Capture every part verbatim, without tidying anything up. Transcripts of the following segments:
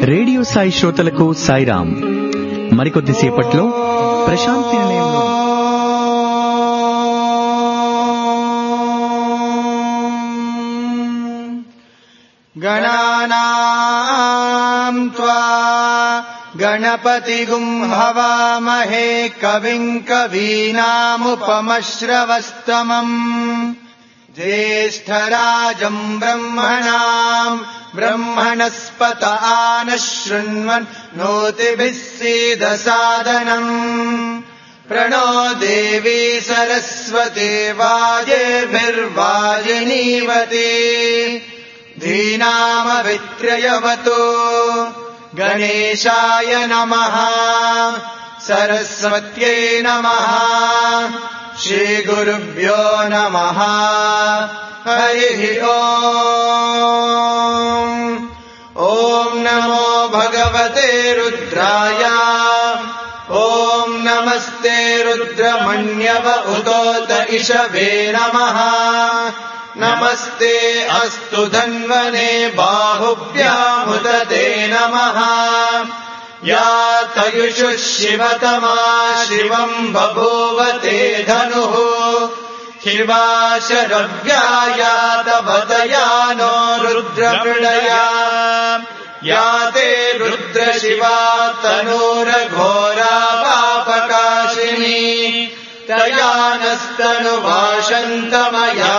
Radio Sai శ్రోతలకు సాయిరాం. మరికొద్ది సేపట్లో ప్రశాంతి నిలయంలో గణానాం త్వా గణపతిగుం హవామహే కవిం కవీనాముపమశ్రవస్తమం జ్యేష్ఠరాజం బ్రహ్మణాం బ్రహ్మణస్పత ఆనః శృణ్వన్ నోతిభిः సీదసాదనం ప్రణో దేవీ సరస్వతి వాజేభిర్వాజినీవతి ధీనామవిత్ర్యయవతు గణేశాయ నమః సరస్వత్యై నమః శ్రీగురుభ్యో నమః హరి ఓం. ఓం నమో భగవతే రుద్రాయ. ఓం నమస్తే రుద్రమణ్యవ ఉతోత ఇషవే నమః. నమస్తే అస్తు ధన్వనే బాహుభ్యాముదతే నమః. యా తయుషు శివతమా శివం బభూవతే ధనుః. శివా శరవ్యా తవతయానో రుద్రమృళయా. యా తే రుద్ర శివా తనూరఘోరా పాపకాశినీ. తయానస్తను భాషంతమయా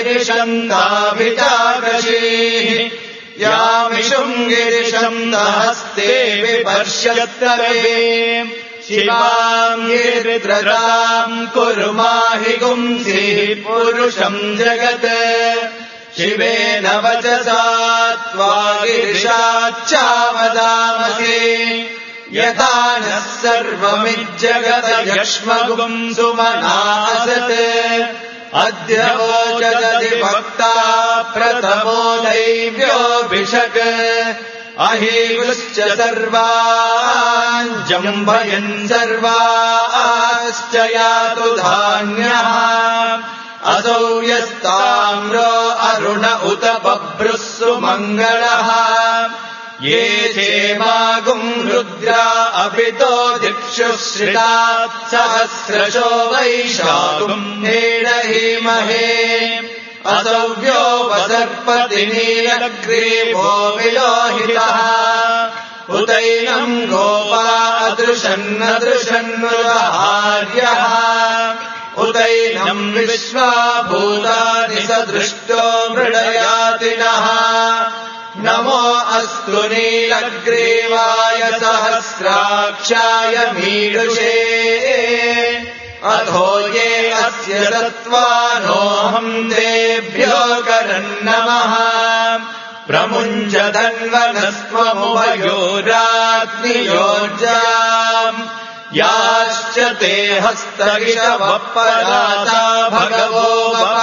గిరిశంతాభిజాగశీః. యామిషుం గిరిశం దహస్తే విపర్శ్యత్తవే. శివాం గిరిద్రతాం కురు మాహి గుంసీః పురుషం జగత్. శివేన వచసా త్వా గిరిశాచ్చావదామసి. యథా నః సర్వమిజ్జగత యక్ష్మగుం సుమనాసత్. అద్య వోచదతి భక్తా ప్రథమో దైవ్యోభిషక్. అహీగుశ్చ సర్వాన్ జంభయన్ సర్వాశ్చ యాతు ధాన్యః. అసౌ యస్తామ్రో అరుణ ఉత బభ్రుః సుమంగళః. ये क्षेमागुं रुद्रा अपितो दिक्षु श्रिताः सहस्रशो वैशाखुं हेडहीमहे. असव्यो वसर्पति नीलग्रीवो विलोहितः. उतैनं गोपा अदृशन्नदृशन्नुरहार्यः. उतैनं विश्वा भूतानि सदृष्टो मृडयातिनः. नमो अस्तु नीलग्रीवाय सहस्राक्षाय मीडुषे. अथो ये अस्य सत्त्वानोऽहं तेभ्यो करन्नमः. प्रमुञ्च धन्वनस्त्वमुभयोराग्नियोर्जाम्. याश्च ते हस्तगिषवः पराता भगवो वः.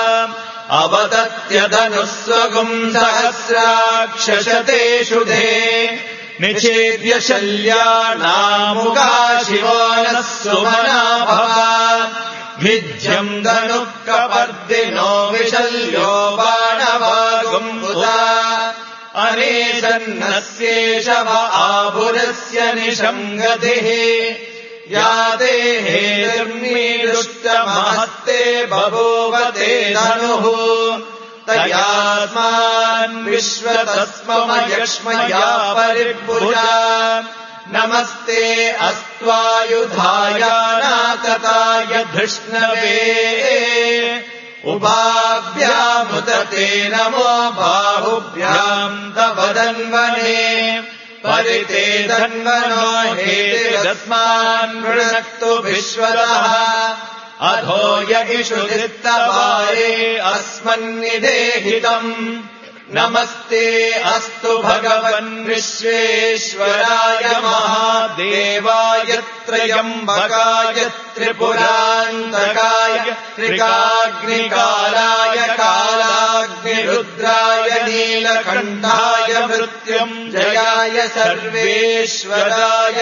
अवदत्यधनुस्वगुं सहस्राक्षशते शुधे. निषेव्य शल्यानामुगा शिवो नः सुमना भव. भिज्यम् धनुः कपर्दिनो विशल्यो बाणवागुम्बुधा. अनेशन्नस्येष व आभुरस्य निशङ्गतिः. या देहे निर्मीडुष्टमहस्ते बभूवते धनुः. तयास्मान् विश्वतस्ममयक्ष्मया परिभुजा. नमस्ते अस्त्वायुधाय नाकताय धृष्णवे. उभाभ्यामुदते नमो बाहुभ्याम् तव धन्वने. परिते धन्वनो हेतिरस्मान् वृणक्तु विश्वतः. अधो य इषु दित्तवारे अस्मन्निदेहितम्. नमस्ते अस्तु भगवन् विश्वेश्वराय महादेवाय त्र्यम्बकाय त्रिपुरान्तकाय त्रिकाग्निकालाय कालाग्निरुद्राय नीलकण्ठाय मृत्युञ्जयाय सर्वेश्वराय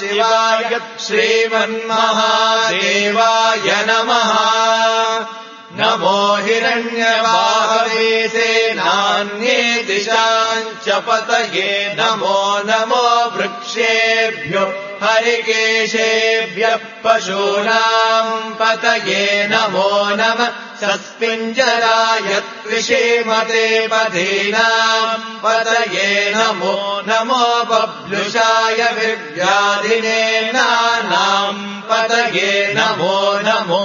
सदाशिवाय श्रीमन्महादेवाय नमः. नमो हिरण्यबाहवे सेनान्ये दिशाञ्च पतये नमो नमो वृक्षेभ्यो हरिकेशेभ्यः पशूनाम् पतये नमो नमः सस्पिञ्जराय त्विषेमते पथीनाम् पतये नमो नमो बभ्लुषाय विव्याधिनेनानाम् पतये नमो नमो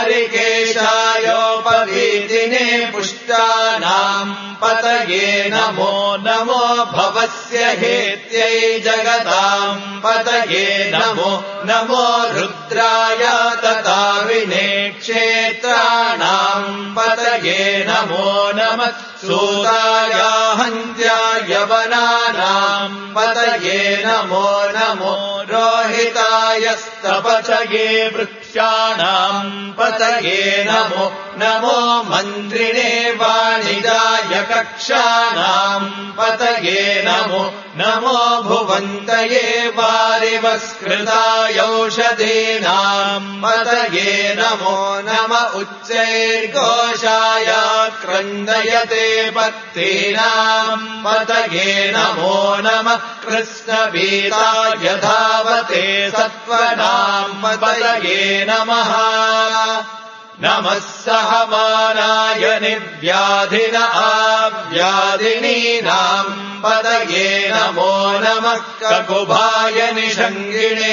हरिकेशायोपवीतिने पुष्टानाम् पतये नमो नमो भवस्य हेत्यै जगताम् पतये नमो नमो रुद्राय तताविने क्षेत्राणाम् पतये नमो नमः सूताय हन्त्याय वनानाम् पतये नमो नमो रोहिताय स्तपतये वृक्षाणाम् पतये नमो नमो मन्त्रिणे वाणिजाय कक्षाणाम् पतये नमो नमो भुवन्तये वारिवस्कृतायौषधीनाम् पतये नमो नम उच्चैर्घोषाय क्रन्दयते पत्तीनाम् पतये नमो नमः कृष्णवीताय धावते सत्त्वनाम् पतये नमः नमः सहमानाय निर्व्याधिन आव्याधिनीनाम् पतये नमो नमः ककुभाय निषङ्गिणे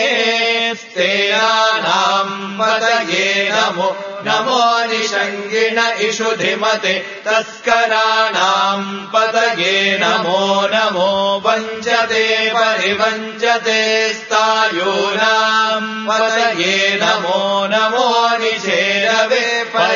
स्तेनानाम् पतये नमो नमो निषङ्गिण इषुधिमते तस्कराणाम् पतये नमो नमो वञ्चते परिवञ्चते स्तायूनाम् पतये नमो नमो निषेरवे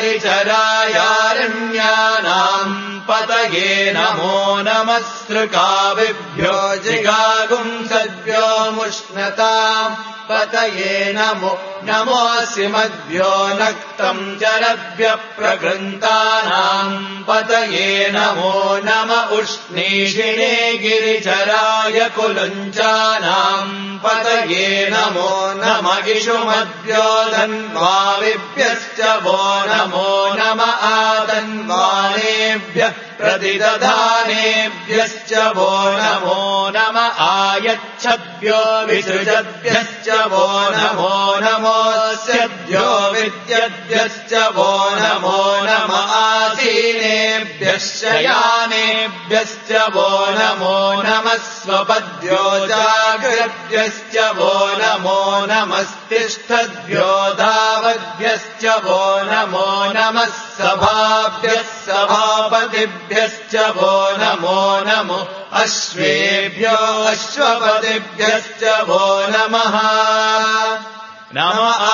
परिचरायारण्यानाम् पतये नमो नमः सृकाविभ्यो जिगागुंसद्भ्यो मुष्णताम् पतये नमो नमोऽसिमद्भ्यो नक्तम् जलभ्यः प्रकृन्तानाम् पतये नमो नम उष्णीषिणे गिरिचराय कुलुञ्चानाम् पतये नमो नम इषुमद्भ्यो धन्वाविभ्यश्च वो नमो नम आदन्वानेभ्यः प्रतिदधानेभ्यश्च वो नमो नम आयच्छद्भ्यो विसृजद्भ्यश्च वो नमो नमोऽस्यभ्यो विद्यद्भ्यश्च वो नमो नम आसीनेभ्यः शयानेभ्यश्च वो नमो नमः स्वपद्भ्यो जागृभ्यश्च वो नमो नमस्तिष्ठद्भ्यो धावद्भ्यश्च वो नमो नमः सभाभ्यः सभापतिभ्यश्च वो नमो नमो अश्वेभ्यो अश्वपतिभ्यश्च वो नमः नम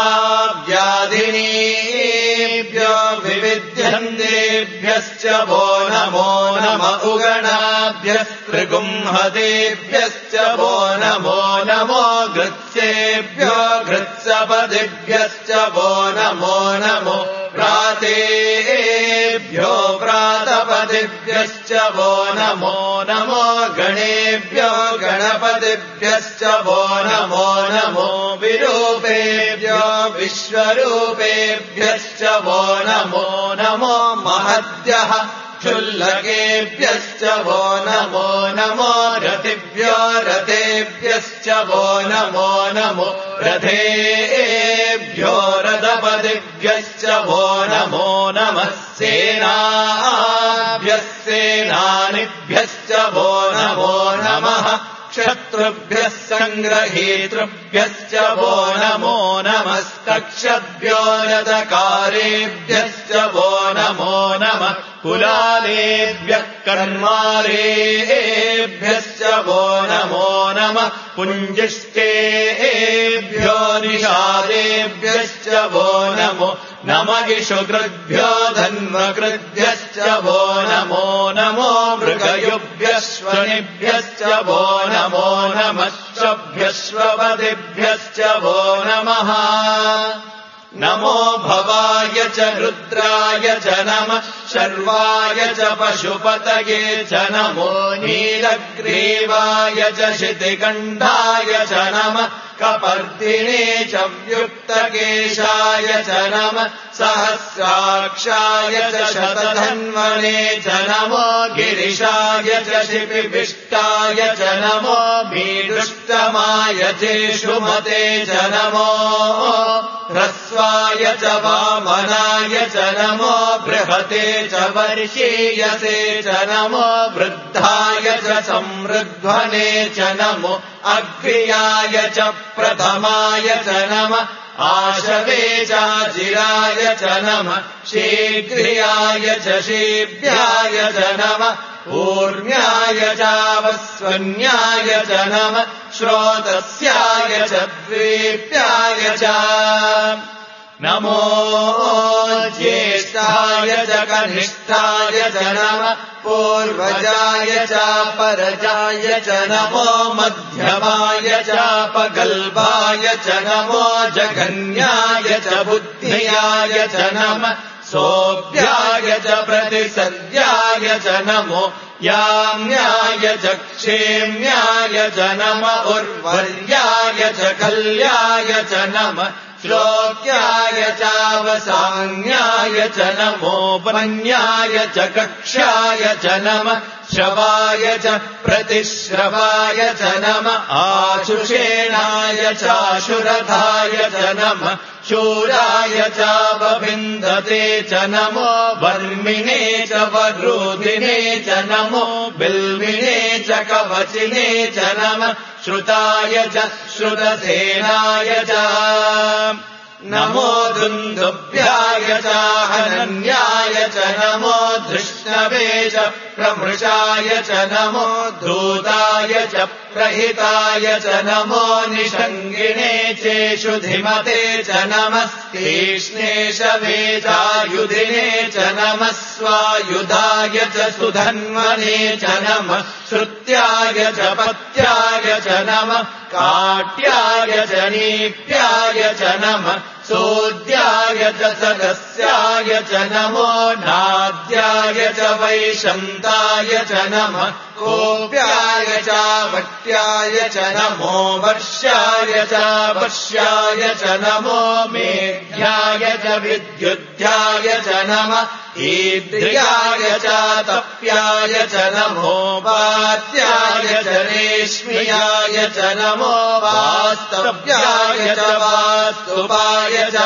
आव्याधिनीभ्यो विविध्यन्तेभ्यश्च वो नमो नम उगणाभ्यस्त्रिगुंहतेभ्यश्च वो नमो नमो घृत्सेभ्यो घृत्सपतिभ्यश्च वो नमो नमो प्रातेभ्यो प्रातपतिभ्यश्च वो नमो नमो गणेभ्यो गणपतिभ्यश्च वो नमो नमो विरूपेभ्यो विश्वरूपेभ्यश्च वो नमो नमो महद्यः क्षुल्लकेभ्यश्च वो नमो नमो रतिभ्यो रथेभ्यश्च वो नमो नमो रथेभ्यो रथपतिभ्यश्च वो नमो नमः सेनाभ्यः सेनानिभ्यश्च वो नमो नमः क्षत्रुभ्यः सङ्ग्रहीतृभ्यश्च वो नमो नमस्तक्षभ्यो रथकारेभ्यश्च वो नमो नमः कुलालेभ्यः कर्मारेभ्यश्च वो नमो नमः पुञ्जिष्टेभ्यो निषादेभ्यश्च वो नमो नम इषुकृद्भ्यो धन्वकृद्भ्यश्च वो नमो नमो मृगयुभ्यश्वनिभ्यश्च वो नमो नमः श्वभ्यश्वपतिभ्यश्च वो नमः नमो भवाय च रुद्राय च नमः शर्वाय च पशुपतये च नमो नीलग्रीवाय च शितिकण्ठाय च नमः कपर्दिने च व्युक्तकेशाय च नमः सहस्राक्षाय च शतधन्वने च नमो गिरिशाय च शिपिविष्टाय च नमो भीदुष्टमाय चेषुमते च नमो ह्रस्वाय च वामनाय च नमो बृहते च वर्षीयसे च नमो वृद्धाय च संवृध्वने च नमो अग्र्याय च प्रथमाय च नमः आशवे चाजिराय च नमः शीघ्र्याय च शीभ्याय च नमः ऊर्म्याय चावस्वन्याय च नमः श्रोतस्याय च द्वीप्याय च नमो ज्येष्ठाय च कनिष्ठाय च नमः पूर्वजाय च परजाय च नमो मध्यमाय चापगल्भाय च नमो जगन्याय च बुद्धियाय च नमः सोऽभ्याय च प्रतिसद्याय च नमो याम्याय च क्षेम्याय च नमः उर्वर्याय च कल्याय च नमः श्लोक्याय चावसान्याय च नमो वन्याय च कक्षाय च नमः श्रवाय च प्रतिश्रवाय च नमः आशुषेणाय चाशुरथाय च नमः शूराय चावविन्दते च नमो वर्मिणे च वरुदिने च नमो बिल्विने च कवचिने च नमः श्रुताय च श्रुतसेनाय च नमो दुन्दुभ्याय च हनन्याय च नमो धृष्णवे च प्रमृषाय च नमो धूताय च प्रहिताय च नमो निषङ्गिणे चेषुधिमते च नमस्तीक्ष्णेशवे चायुधिने च नमः स्वायुधाय च सुधन्वने च नमः श्रुत्याय च पत्याय च नमः काट्याय च नीप्याय च नमः सोद्याय च सदस्याय च नमो नाद्याय च वैशन्ताय च नमः कोप्याय च वट्याय च नमो वर्ष्याय च वर्ष्याय च नमो मेघ्याय च विद्युद्ध्याय च नमः ईद्र्याय च तप्याय च नमो वात्याय च रेश्म्याय च नमो वास्तव्याय च वास्तुपाय च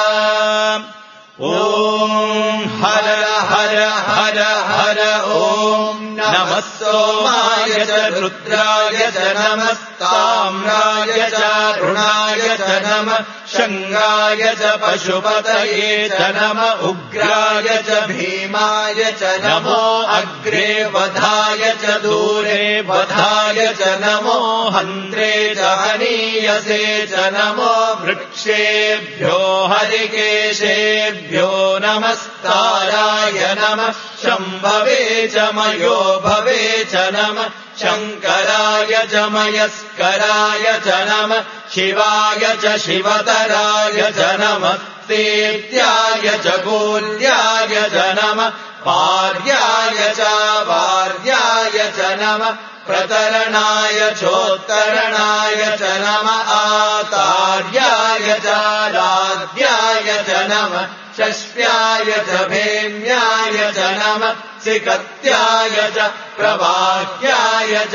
ॐ हर हर हर हर ॐ नमः सोमाय च रुद्राय च नमस्ताम्राय च ऋणाय च नमः शङ्गाय च पशुपतये च नमः उग्राय च भीमाय च नमो अग्रे वधाय च दूरे वधाय च नमो हन्त्रे च हनीयसे च नमो वृक्षेभ्यो हरिकेशेभ्यो नमस्ताराय नमः शम्भवे च मयो भवे च नमः शङ्कराय च मयस्कराय च नमः शिवाय च शिवतराय च नमः सेत्याय च गोल्याय च नमः पार्याय च वार्याय च नमः प्रतरणाय चोत्तरणाय च नमः आतार्याय च लाद्याय च नमः शष्प्याय च भेम्याय च नमः सिकत्याय च प्रवाह्याय च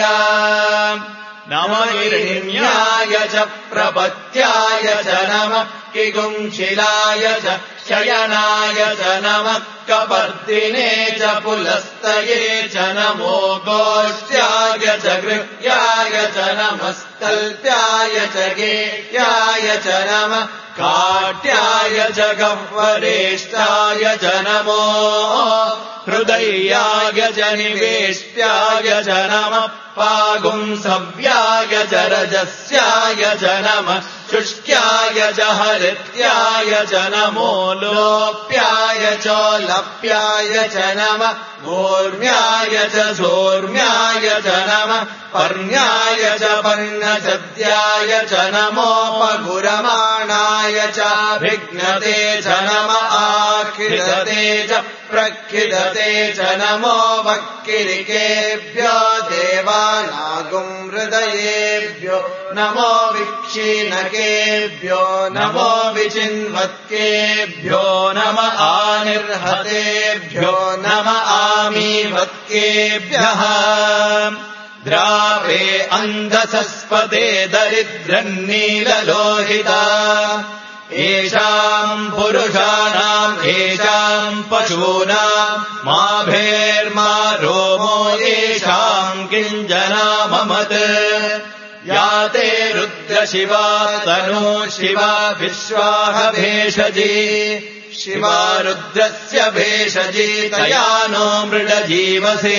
नमहिरण्याय च प्रपत्याय च नमः किगुंशिलाय च शयनाय च नमः कपर्दिने च पुलस्तये च नमो गोष्ठ्याय च गृह्याय च नमस्तल्प्याय च गेह्याय च नमः काट्याय च गह्वरेष्ठाय च नमो हृदयाय च निवेष्ट्याय च नमः पागुंसव्याय च रजस्याय च नमः शुष्क्याय च हरित्याय च नमो लोप्याय च लप्याय च नमः ऊर्म्याय च सोर्म्याय च नमः पर्ण्याय च पर्णचद्याय च नमो पगुरमाणाय च विघ्नते च नमः खिदते च प्रखिदते च नमो वक्किरिकेभ्यो देवानागुं हृदयेभ्यो नमो विक्षीणकेभ्यो नमो विचिन्वत्केभ्यो नम आनिर्हतेभ्यो नम आमीवत्केभ्यः द्रावे अन्धसस्पदे दरिद्रन्नीललोहिता येषाम् पुरुषाणाम् येषाम् पशूनाम् माभेर्मा रोमो येषाम् किञ्जनाममत् या ते रुद्रशिवा तनो शिवा विश्वाह भेषजी शिवा रुद्रस्य भेषजी तया नो मृडजीवसे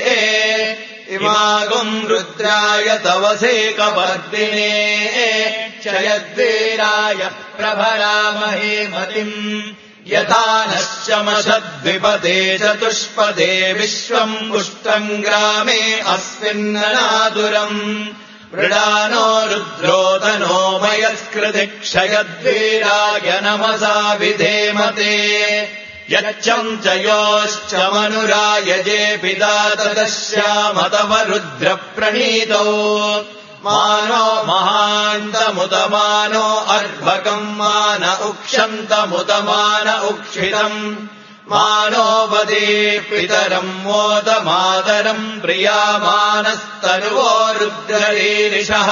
इमागुम् रुद्राय तवसे कवर्दिने क्षयद्वीराय प्रभरामहे मतिम् यथा नश्चमशद्विपदे चतुष्पदे विश्वम् पुष्टम् ग्रामे अस्मिन्ननादुरम् मृडानो रुद्रोदनो मयस्कृति क्षयद्वीराय नमसा विधेमते यच्चम् च योश्च मनुरायजे पिता तदश्यामतव रुद्रप्रणीतौ मानो महान्तमुतमानो अर्भकम् मान उक्षन्तमुतमान उक्षितम् मानो वदे पितरम् मोदमातरम् प्रियामानस्तनुवो रुद्ररीरिषः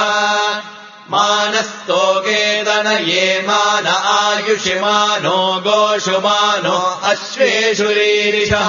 मानस्तोकेदन ये मान आयुषि मानो गोषु मानो अश्वेषु रीरिषः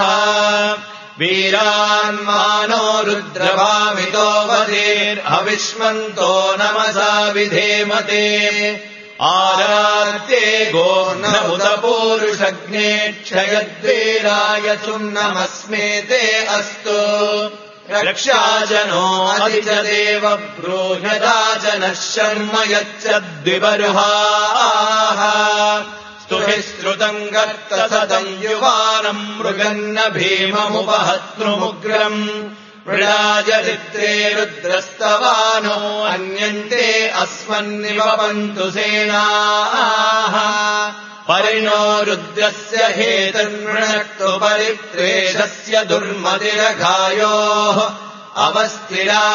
वीरान्मानो रुद्रभामितो वधेर्हविष्मन्तो नमसा विधेमते आराध्ये गोर्णमुदपूरुषग्ने क्षयद्वीराय सुम्नमस्मेते अस्तु रक्षाजनो अधिजदेव ब्रूह्यदाजनः शर्म यच्चद्विबर्हाः स्तुहि श्रुतम् गर्तसदम् युवानम् मृगन्न भीममुपहत्नुमुग्रम् मृडाजरित्रे रुद्रस्तवानो अन्यन्ते अस्मन्निवपन्तु सेनाः परिणो रुद्रस्य हेतन्मृणक्तु परित्रेषस्य दुर्मतिरघायोः अवस्थिरा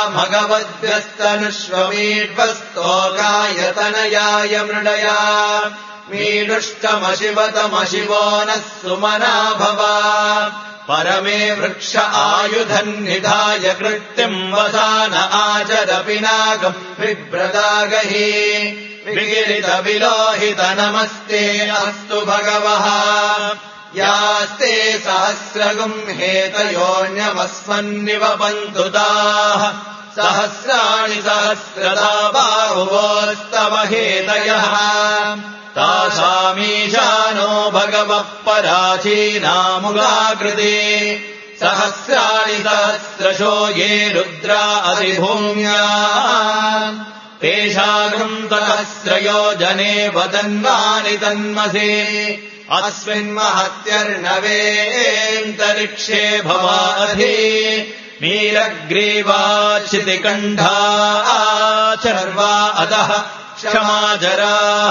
मघवद्भ्यस्तनुष्वमीड्वस्तोकायतनयाय मृडया मीडुष्टमशिवतमशिवो नः सुमना भव परमे वृक्ष आयुधन्निधाय कृत्यम् वसान आचरपि नागम् बिभ्रदागहि विगिरितविलोहित नमस्ते अस्तु भगवः यास्ते सहस्रगुम् हेतयोऽन्यमस्मन्निवपन्तु ताः सहस्राणि सहस्रदा बाहुवोस्तव हेतयः तासामीशानो भगवः पराचीनामुगाकृते सहस्राणि सहस्रशो ये रुद्रा अधिभूम्या तेषागम् सहस्रयो जने वदन्वानि तन्मसे अस्मिन्महत्यर्णवेऽन्तरिक्षे भवाधि नीलग्रीवाचितिकण्ठा चर्वा अधः क्षमाजराः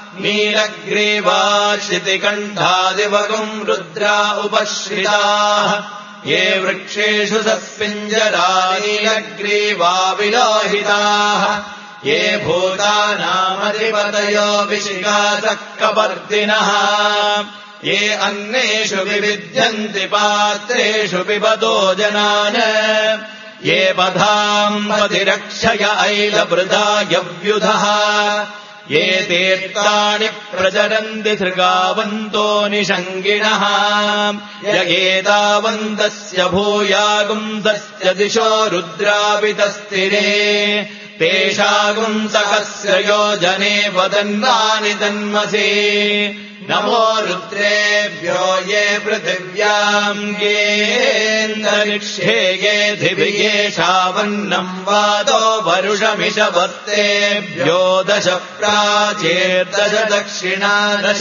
नीलग्रीवाचितिकण्ठादिवगुम् रुद्रा उपश्रिताः ये वृक्षेषु सस्मिञ्जरा नीलग्रीवा विलोहिताः ये भूतानामधिपतयो विशिखासः कपर्दिनः ये अन्नेषु विविद्यन्ति पात्रेषु पिबतो जनान् ये पधाम् पतिरक्षय ऐलवृदायव्युधः ये तीर्थानि प्रचरन्ति सृगावन्तो निषङ्गिणः यगेतावन्तस्य भूयागुंसस्य दिशो रुद्रापितस्थिरे तेषागुम् सहस्रयो जने वदन्वानि तन्मसे नमो रुद्रेभ्यो ये पृथिव्याम् येऽन्तरिक्षे ये दिवियेषावन्नम् वादो वरुषमिषवस्तेभ्यो दश प्राचेर्दश दक्षिणा दश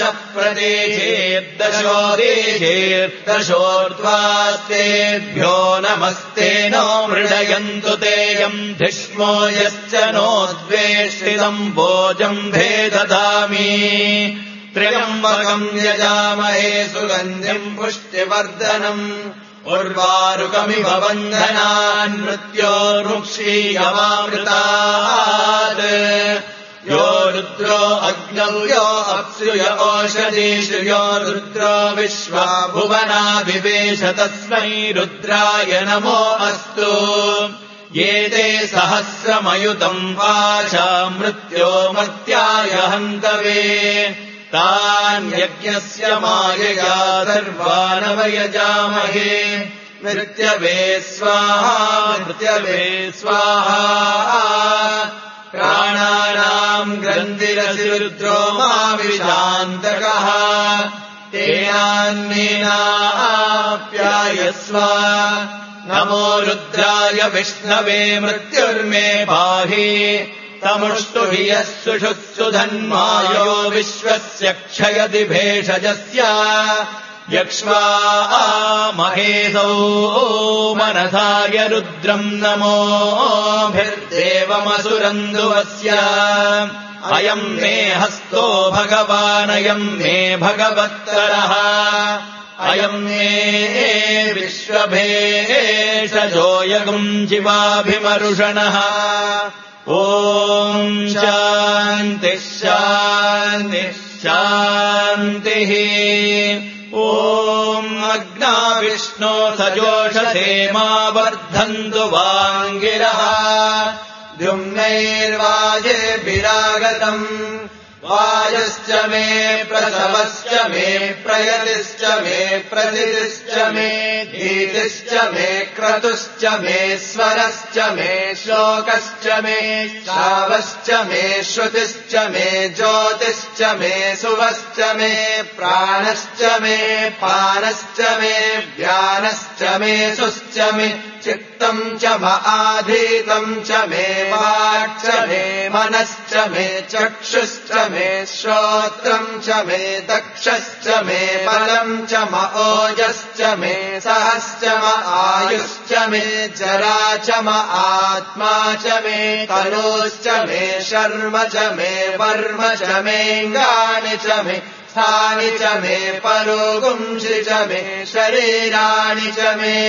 प्रदेशेर्दशोदेशेर्दशोर्ध्वास्तेभ्यो नमस्ते नो मृडयन्तु तेयम् धिष्मो यश्च नो द्वेष्टितम् भोजम् भेददामि त्र्यम्बकम् यजामहे सुगन्धिम् पुष्टिवर्धनम् उर्वारुकमिव बन्धनान् मृत्योर्मुक्षीयमामृतात् यो रुद्रो अग्नौ यो अप्सु य ओषधीषु यो रुद्रो विश्वा भुवना विवेश तस्मै रुद्राय नमो अस्तु ये ते सहस्रमयुतम् वाचा मृत्यो मर्त्याय हन्तवे तान् यज्ञस्य मायया सर्वानवयजामहे मृत्यवे स्वाहा मृत्यवे स्वाहा प्राणानाम् ग्रन्थिरसि रुद्रो मा विशान्तकः तेनान्मेनाप्यायस्व नमो रुद्राय विष्णवे मृत्युर्मे पाहि तमुष्टु हि यः सुषुत्सु धन्मायो विश्वस्य क्षयति भेषजस्य यक्ष्वा महेशौ मनसाय रुद्रम् नमोभिर्देवमसुरन्दुवस्य अयम् मे हस्तो भगवानयम् मे भगवत्तरः अयम् मे विश्वभेषजोऽयगुम् जीवाभिमरुषणः ॐ शान्तिः शान्तिः शान्तिः ॐ अग्ना विष्णो सजोषसे मा वर्धन्तु वाङ्गिरः द्युम्नैर्वाजेभिरागतम् वाजश्च मे प्रसवश्च मे प्रयतिश्च मे प्रथितिश्च मे धीतिश्च मे क्रतुश्च मे स्वरश्च मे श्लोकश्च मे श्रावश्च मे श्रुतिश्च मे ज्योतिश्च मे सुवश्च मे प्राणश्च मे पानश्च मे व्यानश्च मे सुश्च मे चित्तम् च महाधीतम् च मे वाक् च मे मनश्च मे चक्षुश्च मे श्रोत्रम् च मे दक्षश्च मे बलम् च म ओजश्च मे सहश्च म आयुश्च मे जरा च म आत्मा च मे तनूश्च मे शर्म च मे वर्म च मेऽङ्गानि च मे स्थानि च मे परोगुंसि च मे शरीराणि च मे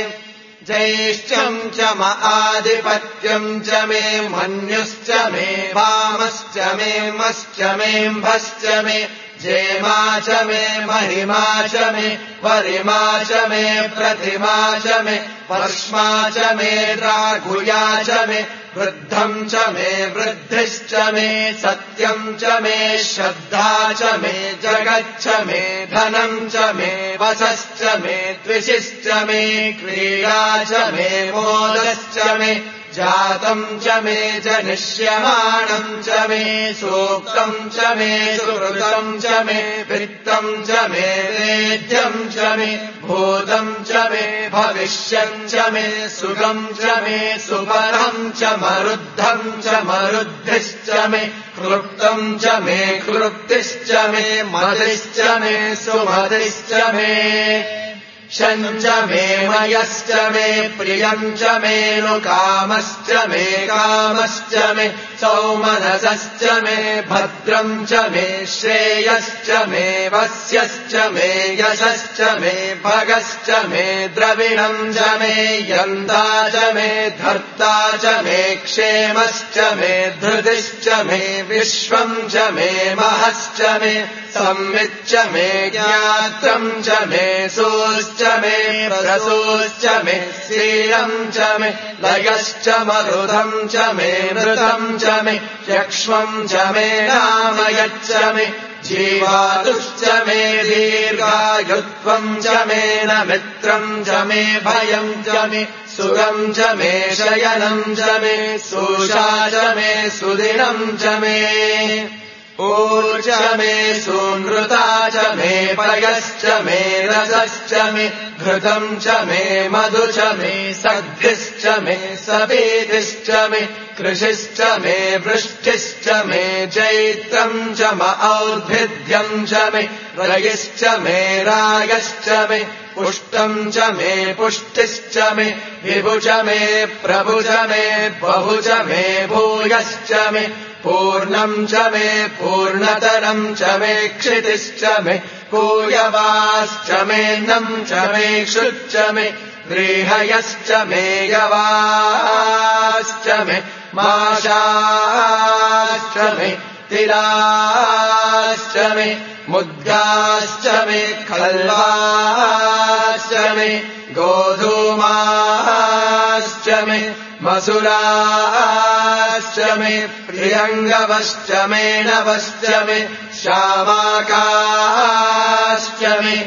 ज्येष्ठम् च म आधिपत्यम् च मे मन्युश्च मे वामश्च मे मश्च मेऽम्भश्च मे जेमा च मे महिमा च मे वरिमा च मे प्रतिमा च मे वर्ष्मा च मे राघुया च मे वृद्धम् च मे वृद्धिश्च मे सत्यम् च मे श्रद्धा च मे जगच्च मे धनम् च मे वसश्च मे द्विषिश्च मे क्रीडा च मे मोदश्च मे जातम् च मे जनिष्यमाणम् च मे सूक्तम् च मे सुहृतम् च मे वित्तम् च मे वेद्यम् च मे भूतम् च मे भविष्यम् च मे सुगम् च मे सुपरम् च मरुद्धम् च मरुद्धिश्च मे क्लृप्तम् च मे क्लृप्तिश्च मे मदिश्च मे सुमदिश्च मे शम् च मे मयश्च मे प्रियम् च मे नुकामश्च मे कामश्च मे सौमनसश्च मे भद्रम् च मे श्रेयश्च मे वस्यश्च मे यशश्च मे भगश्च मे द्रविणम् च मे यन्ता च मे धर्ता च मे क्षेमश्च मे धृतिश्च मे विश्वम् च मे महश्च मे संविच्च मे ज्ञात्रम् च मे सोश्च मे प्रसूश्च मे श्रीरम् च मे लयश्च मरुधम् च मे मृतम् च मे यक्ष्मम् च मे नामयच्च मे जीवातुश्च मे दीर्घायुत्वम् च मे न मित्रम् च मे भयम् च मे सुगम् च मे शयनम् च मे सुषा च मे सुदिनम् च मे ऊर्ज मे सुनृता च मे पयश्च मे रसश्च मे घृतम् च मे मधु च मे सद्भिश्च मे सवेदिश्च मे कृषिश्च मे वृष्टिश्च मे चैत्रम् च म और्भिद्यम् च मे रयिश्च मे रायश्च मे पुष्टम् च मे पुष्टिश्च मे विभु च मे प्रभु च मे बहु च मे भूयश्च मे पूर्णम् च मे पूर्णतरम् च मे क्षितिश्च मे कूयवाश्च मे नम् च मे क्षुच्च मे व्रीहयश्च मे यवाश्च मे माशाश्च मे तिलाश्च मे मुद्गाश्च मे खल्वाश्च मे गोधूमाश्च मे मसुराश्च मे प्रियङ्गवश्च मे नवश्च मे श्यामाकाश्च मे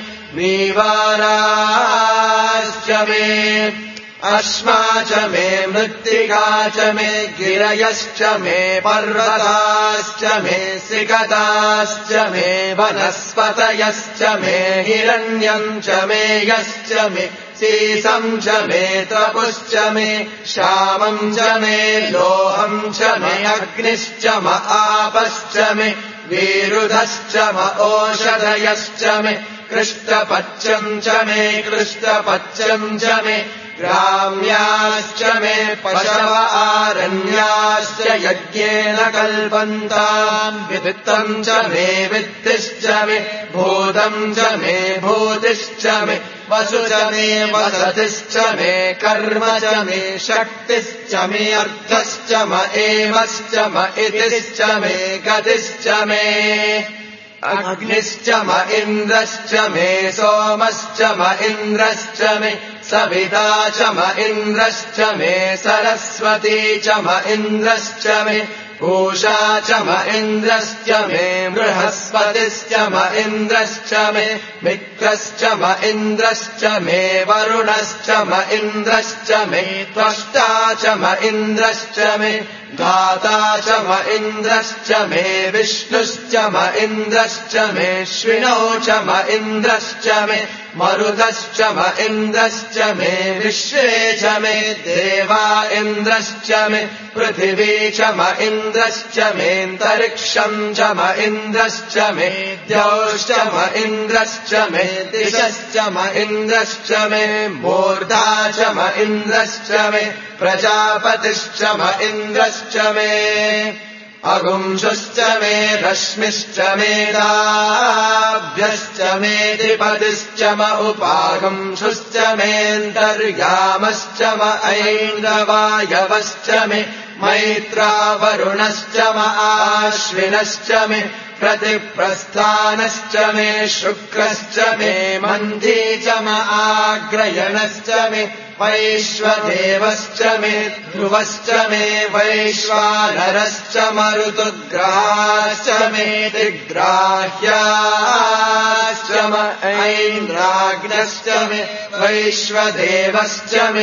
नीवाराश्च मे अश्मा च मे मृत्तिका च मे गिरयश्च मे पर्वताश्च मे सिकताश्च मे वनस्पतयश्च मे हिरण्यम् च मे यश्च मे सीसम् च मे तपुश्च मे श्यामम् च मे लोहम् च मे अग्निश्च म आपश्च मे वीरुधश्च म ओषधयश्च मे कृष्टपच्यम् च मे कृष्टपच्यम् च मे ग्राम्याश्च मे पशव आरण्याश्च यज्ञेन कल्पन्ताम् वित्तम् च मे वित्तिश्च मे भूतम् च मे भूतिश्च मे वसु च मे वसतिश्च मे कर्म च मे शक्तिश्च मे अर्थश्च म एवश्च म इतिश्च मे गतिश्च मे अग्निश्च म इन्द्रश्च मे सोमश्च म इन्द्रश्च मे सविता च म इन्द्रश्च मे सरस्वती च म इन्द्रश्च मे पूषा च म इन्द्रश्च मे बृहस्पतिश्च म इन्द्रश्च मे मित्रश्च म इन्द्रश्च मे वरुणश्च म इन्द्रश्च मे त्वष्टा च म इन्द्रश्च मे धाता च म इन्द्रश्च मे विष्णुश्च म इन्द्रश्च मे श्विनौ च म इन्द्रश्च मे मरुतश्च म इन्द्रश्च मे विश्वे च मे देवा इन्द्रश्च मे पृथिवी च म इन्द्रश्च मेऽन्तरिक्षम् च म इन्द्रश्च मे द्यौश्च म इन्द्रश्च मे दिशश्च म इन्द्रश्च मे मूर्धा च म इन्द्रश्च मे प्रजापतिश्च म इन्द्रश्च मे अगुंशुश्च मे रश्मिश्च मेधाभ्यश्च मे द्विपदिश्च म उपागुंशुश्च मेऽन्तर्यामश्च म ऐन्द्रवायवश्च मे मैत्रावरुणश्च म आश्विनश्च मे प्रतिप्रस्थानश्च मे शुक्रश्च मे मन्दी च म आग्रयणश्च मे वैश्वदेवश्च मे ध्रुवश्च मे वैश्वानरश्च मरुतुग्राश्च मे दिग्राह्याश्च म ऐन्द्राग्नश्च मे वैश्वदेवश्च मे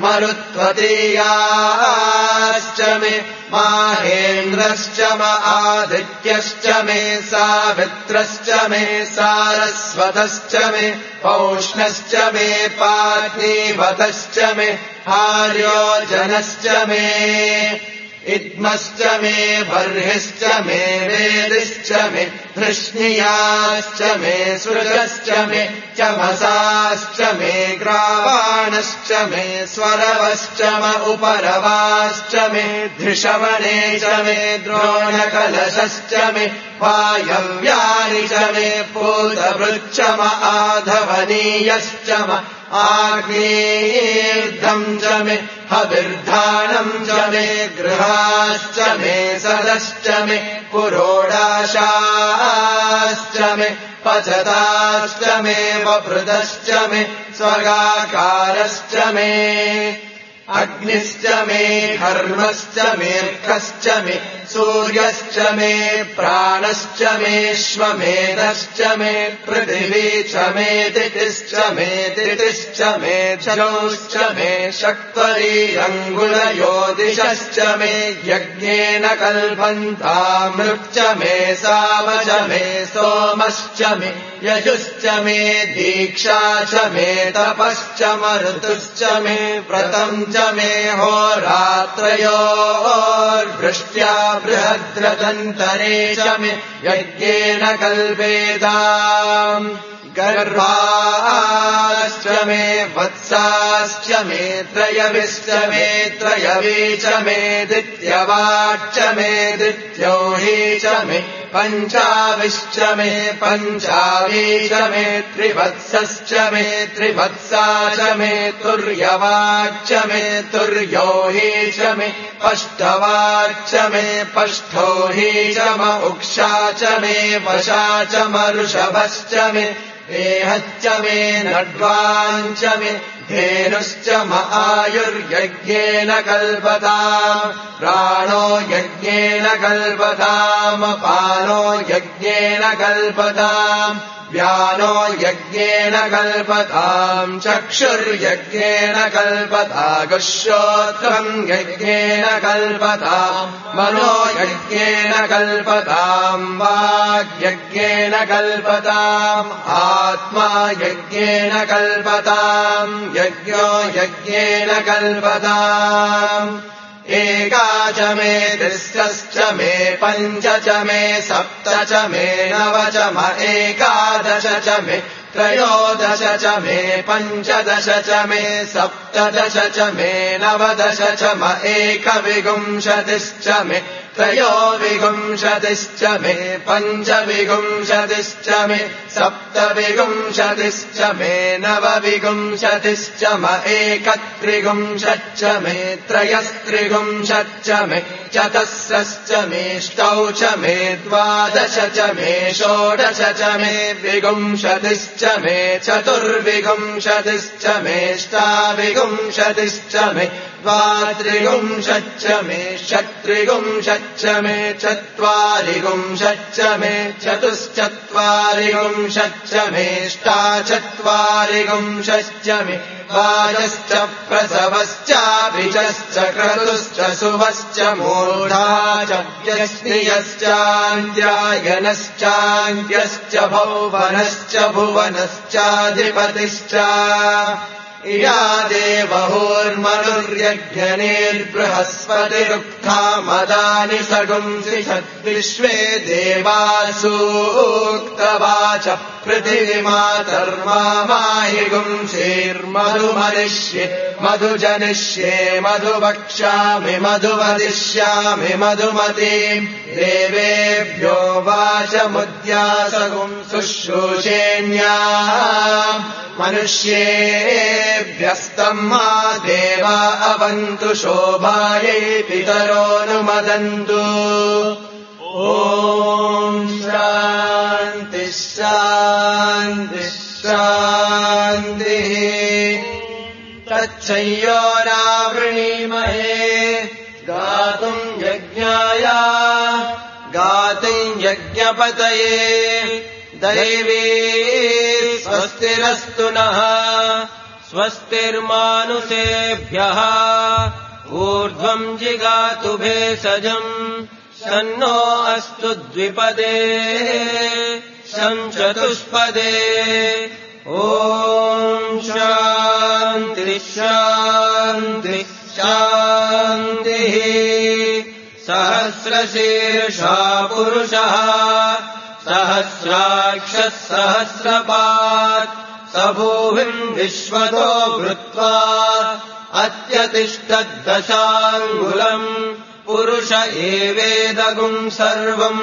मरुत्वतीयाश्च मे माहेन्द्रश्च म आदित्यश्च मे सावित्रश्च मे सारस्वतश्च मे पौष्णश्च मे पार्थीवतश्च मे आर्योजनश्च मे इद्मश्च मे बर्हिश्च मे वेदिश्च मे धृष्णियाश्च मे सृजश्च मे चमसाश्च मे ग्रावाणश्च मे स्वरवश्च म उपरवाश्च मे धृषवणे च मे द्रोणकलशश्च मे वायव्यानि च मे पूतभृच्च म आधवनीयश्च म आग्नेर्धम् च मे हविर्धानम् च मे गृहाश्च मे सदश्च मे पुरोडाशाश्च मे पचताश्च मे वपृतश्च मे स्वर्गाकारश्च मे अग्निश्च मे धर्मश्च मेऽर्कश्च मे सूर्यश्च मे प्राणश्च मेऽश्वमेधश्च मे पृथिवी च मे दितिश्च मे दितिश्च मे जलौश्च मे शक्वरी अङ्गुलयोदिशश्च मे यज्ञेन कल्पन्तामृक् मे साम च मे सोमश्च मे यजुश्च मे दीक्षा च मे तपश्च मरुतुश्च मे व्रतम् च मे होरात्रयोर्वृष्ट्या बृहद्रदन्तरे च मे यज्ञेन कल्पेताम् गर्भाश्च मे वत्साश्च मे त्रयविश्च मे त्रयवी च मे दित्यवाच्च मे दित्योही च मे पञ्चाविश्च मे पञ्चावी च मे त्रिवत्सश्च मे त्रिवत्सा च मे तुर्यवाच्च मे तुर्योही च मे पष्टवाच्च मे पष्ठोही च म उक्षा च मे वशा च मरुषभश्च मे देहश्च मे नड्वाञ्च मे धेनुश्च म आयुर्यज्ञेन कल्पताम् प्राणो यज्ञेन कल्पताम् पानो यज्ञेन कल्पताम् व्यानो यज्ञेन कल्पताम् चक्षुर्यज्ञेन कल्पता श्रोत्रम् यज्ञेन कल्पताम् मनो यज्ञेन कल्पताम् वाग्यज्ञेन कल्पताम् आत्मा यज्ञेन कल्पताम् यज्ञो यज्ञेन कल्पताम् एका च मे तिस्रश्च मे पञ्च च मे सप्त च मे नव च म एकादश च मे त्रयोदश च मे पञ्चदश च मे सप्तदश च मे नवदश च म एकविंशतिश्च मे त्रयोविंशतिश्च मे पञ्चविंशतिश्च मे सप्तविंशतिश्च मे नवविंशतिश्च म एकत्रिंशच्च मे त्रयस्त्रिंशच्च मे चतस्रश्च मेष्टौ च मे द्वादश च मे षोडश च मे विंशतिश्च मे चतुर्विंशतिश्च मेष्टाविंशतिश्च मे द्वात्रिंशच्च मे षट्त्रिंशच्च मे चत्वारिंशच्च मे चतुश्चत्वारिंशच्च मेष्टाचत्वारिंशच्च मे वाजश्च प्रसवश्चाभिचश्च क्रतुश्च शुभश्च मूर्धा च व्यस्नियश्चान्द्यायनश्चान्त्यश्च भौवनश्च भुवनश्चाधिपतिश्च इया देवहोर्मनुर्यज्ञनेर्बृहस्पतिरुक्था मदानि सगुंसि षद्विश्वे देवासूक्तवाच पृथिवीमातर्माहि गुंसेर्मधुमनिष्ये मधुजनिष्ये मधुवक्ष्यामि मधुवदिष्यामि मधुमतीम् देवेभ्यो वाचमुद्यासगुं शुश्रूषेण्या मनुष्येभ्यस्तम् मा देवा अवन्तु शोभायै पितरोऽनुमदन्तु ॐ शान्तिः शान्तिः शान्तिः तच्छयोरावृणीमहे गातुम् यज्ञाय गातुम् यज्ञपतये दैवी स्वस्तिरस्तु नः स्वस्तिर्मानुषेभ्यः ऊर्ध्वम् जिगातु भेषजम् शन्नो अस्तु द्विपदे शं चतुष्पदे ॐ शान्तिः शान्तिः शान्तिः सहस्रशीर्षा पुरुषः सहस्राक्षः सहस्रपात् स भूमिम् विश्वतो भृत्वा अत्यतिष्ठद्दशाङ्गुलम् पुरुष एवेदगुम् सर्वम्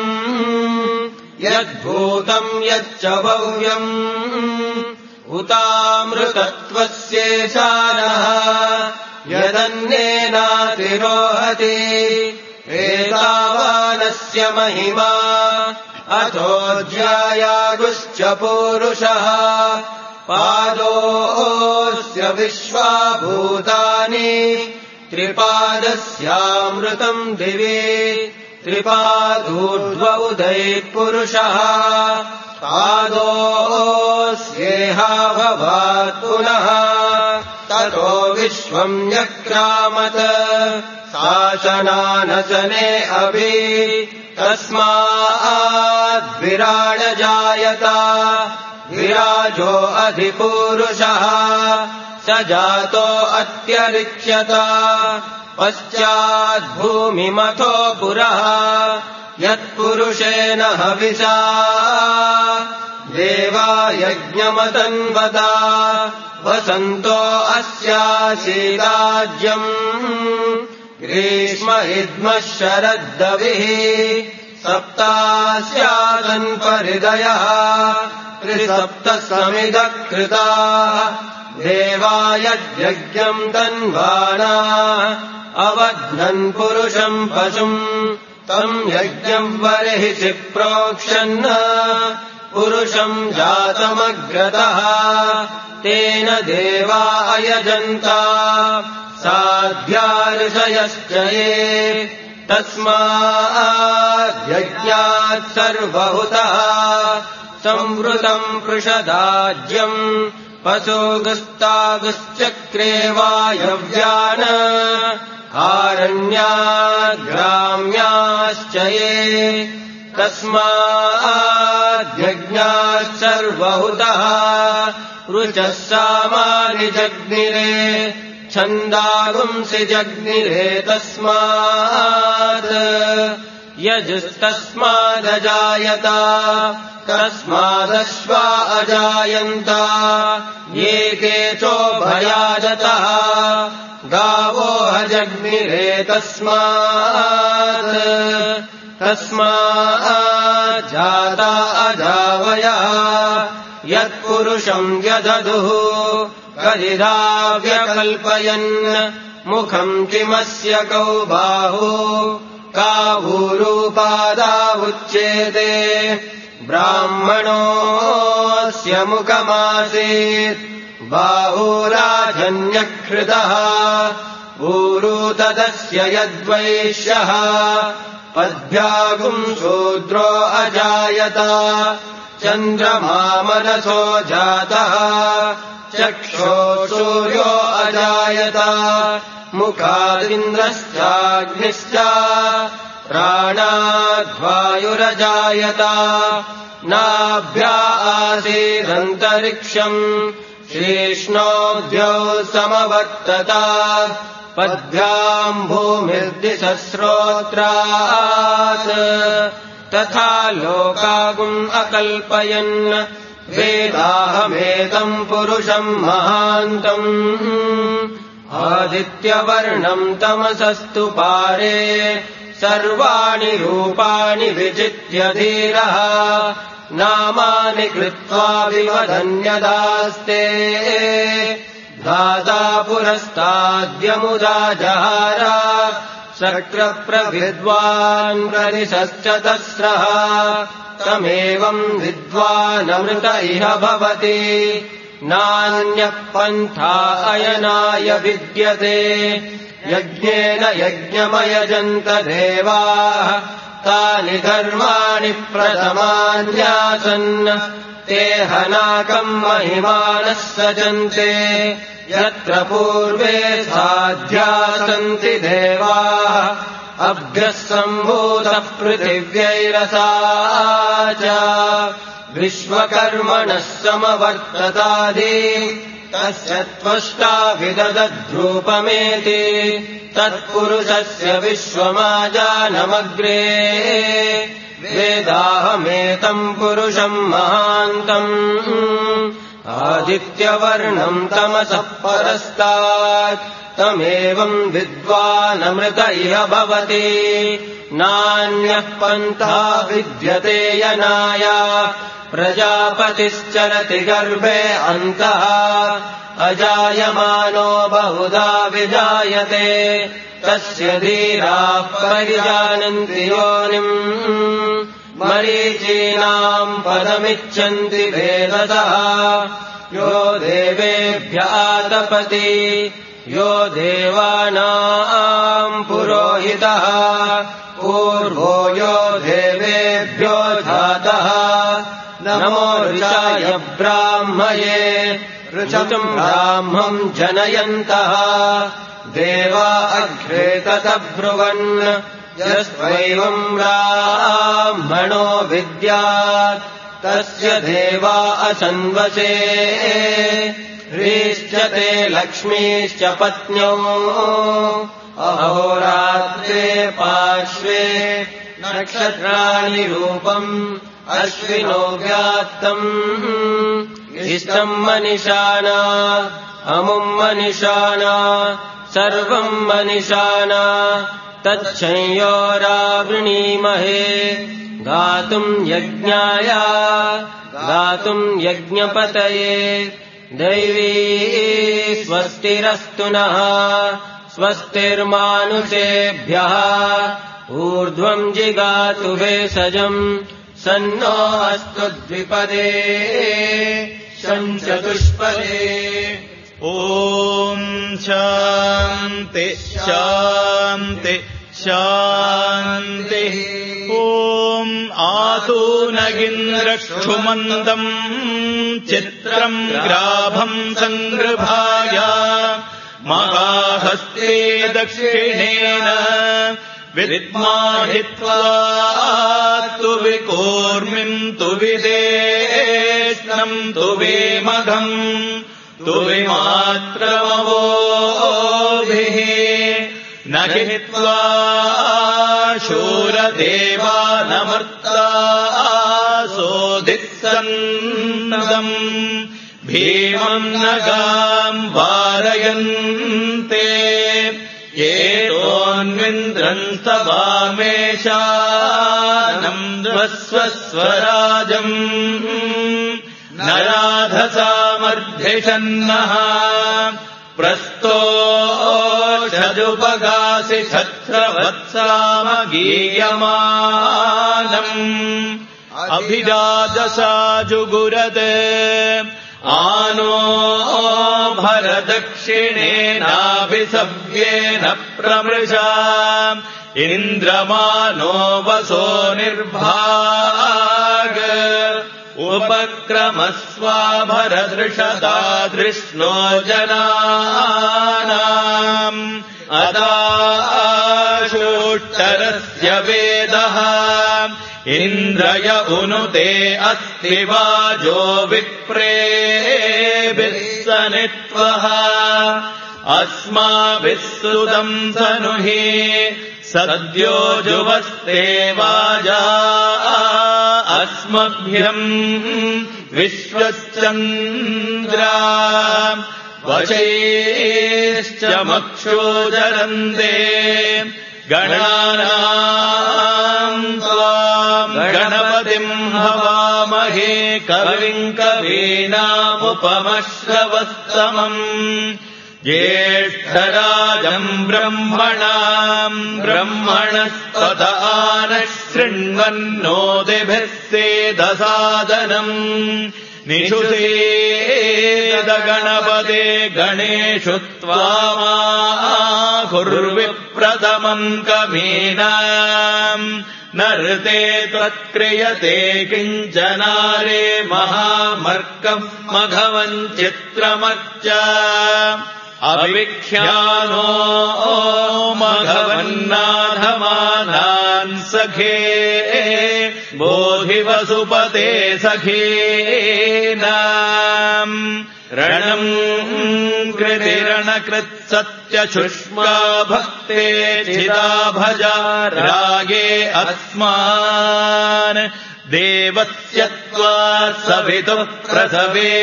यद्भूतम् यच्च भव्यम् उतामृतत्वस्येशानः यदन्नेनातिरोहति एतावानस्य महिमा अथोऽध्यायागुश्च पूरुषः पादोऽस्य विश्वाभूतानि त्रिपादस्यामृतम् दिवि त्रिपादूर्ध्व उदयपुरुषः पादोऽस्येहाभवात् पुनः ततो विश्वम् न्यक्रामत शासनानसने अभि तस्माद्विराड जायत विराजो अधिपूरुषः स जातो अत्यरिच्यत पश्चाद्भूमिमथो पुरः यत्पुरुषेण हविषा देवा यज्ञमतन्वता वसन्तो अस्यासीदाज्यम् ग्रीष्म इद्मः शरद्दविः सप्तास्यादन्पहृदयः त्रिसप्तः समिदः कृताः देवायज्ञम् तन्वाना अवध्नन् पुरुषम् पशुम् तम् यज्ञम् बर्हिषि प्रोक्षन् पुरुषम् जातमग्रतः तेन देवा अयजन्ता साध्या ऋषयश्च ये तस्माद्यज्ञात् सर्वहुतः संवृतम् पृषदाज्यम् पशुगुस्तागुश्चक्रे वायव्यान् आरण्याद्ग्राम्याश्च ये तस्माद्यज्ञात् सर्वहुतः ऋचः सामानि जग्निरे छन्दागुंसि जग्निरे तस्मात् यजुस्तस्मादजायत तस्मादश्वा अजायन्त ये केचोभयाजतः गावो हजग्निरे तस्मात् तस्माज्जाता अजावयः यत्पुरुषम् व्यदधुः कलिधा व्यकल्पयन् मुखम् किमस्य कौ बाहु कावूरूपादावुच्येते ब्राह्मणोऽस्य मुखमासीत् बाहुराजन्यकृतः ऊरू तदस्य यद्वैश्यः पद्भ्यागुम् शूद्रो अजायत चन्द्रमा मनसो जातः चक्षो सूर्यो अजायत मुखादिन्द्रश्चाग्निश्च प्राणाद्वायुरजायत नाभ्या आसीदन्तरिक्षम् शीष्णोऽद्यौ समवर्तत पद्भ्याम् भूमिर्दिशस्रोत्रात् तथा लोकागुम् अकल्पयन् वेदाहमेतम् पुरुषम् महान्तम् आदित्यवर्णम् तमसस्तु पारे सर्वाणि रूपाणि विचित्य धीरः नामानि कृत्वा विवदन्यदास्ते दाता पुरस्ताद्यमुदा जहार शक्रप्रविद्वान् प्रदिशश्चतस्रः तमेवम् विद्वानमृत इह भवति नान्यः पन्था अयनाय विद्यते यज्ञेन यज्ञमयजन्त देवाः तानि कर्माणि प्रथमान्यासन् ते हनाकम् महिमानः सजन्ते यत्र पूर्वे साध्या सन्ति देवाः अभ्यः सम्भूतः पृथिव्यैरसा च विश्वकर्मणः समवर्ततादि तस्य त्वष्टा विदधद्रूपमेति तत्पुरुषस्य विश्वमाजानमग्रे वेदाहमेतम् पुरुषम् महान्तम् आदित्यवर्णम् तमसः परस्तात् तमेवम् विद्वानमृत इह भवति नान्यः पन्था विद्यते यनाय प्रजापतिश्चरति गर्भे अन्तः अजायमानो बहुधा विजायते तस्य धीराः परिजानन्ति योनिम् मरीचीनाम् पदमिच्छन्ति वेदसः यो देवेभ्यः तपति यो देवानाम् पुरोहितः पूर्वो यो देवेभ्यो धातः नमो ऋषाय ब्राह्मये ऋचम् ब्राह्मम् जनयन्तः देवा अग्रे ततब्रुवन् यस्त्वैवम् ब्राह्मणो विद्यात् तस्य देवा असन्वसे ह्रीश्चते लक्ष्मीश्च पत्न्यो अहोरात्रे पार्श्वे नक्षत्राणि रूपम् अश्विनो व्यात्तम् इष्टम् मनिषाना अमुम् मनिषाना सर्वम् मनिषाना तच्छंयोरावृणीमहे गातुम् यज्ञाय गातुम् यज्ञपतये दैवी स्वस्तिरस्तु नः स्वस्तिर्मानुषेभ्यः ऊर्ध्वम् जिगातु भेषजम् सन्नो अस्तु द्विपदे शञ्चतुष्पदे। ॐ शान्ति शान्ति शान्तिः। ॐ आतूनगिन्द्रक्षुमन्दम् चित्रम् ग्राभम् सङ्गृभाय महाहस्ते दक्षिणेन विद्माहित्वा तु विकूर्मिम् तु विदेष्णम् तु विमघम् तु विमात्रमवोभिः न हित्वा शूरदेवानमर्ता सोदित्सन्नदम् भीमम् नगाम् वारयन्ते येतोऽन्विन्द्रम् स्तवामेशानम् स्वस्वराजम् न राधसामर्धिषन्नः प्रस्तोषजुपगासि छत्रवत्सामगीयमानम् अभिराजसा जुगुरद आनो भरदक्षिणेनाभिसव्येन प्रमृषा इन्द्रमानो वसो निर्भाग उपक्रमस्वाभरदृषतादृष्णो जनानाम् अदाशोष्टरस्य वेदः इन्द्रय उनुते अस्ति वाजो विप्रेभिः सनित्वः अस्माभिः सुदम् सनुहि सद्यो जुवस्ते वाजा अस्मभ्यम् विश्वश्चन्द्रा वशैश्च मक्षोजरन्ते गणानाम् त्वाम् गणपतिम् हवामहे कविम् कवीनामुपमश्रवस्तमम् ज्येष्ठराजम् ब्रह्मणाम् ब्रह्मणस्पत आनः शृण्वन्नोतिभिः सेदसादनम् निषुषेदगणपते गणेषु त्वामाहुर्विप्रथमम् कवीनाम् नर्ते त्वत्क्रियते किञ्चनारे महामर्कम् मघवम् चित्रमच्च अविख्यानो मघवन्नाथमानान् सखे बोधिवसुपते सखेनाम् रणम् कृतिरणकृत्सत्यशुष्मा भक्ते चिदा भजा रागे अस्मान् देवस्य त्वा सवितुः प्रसवे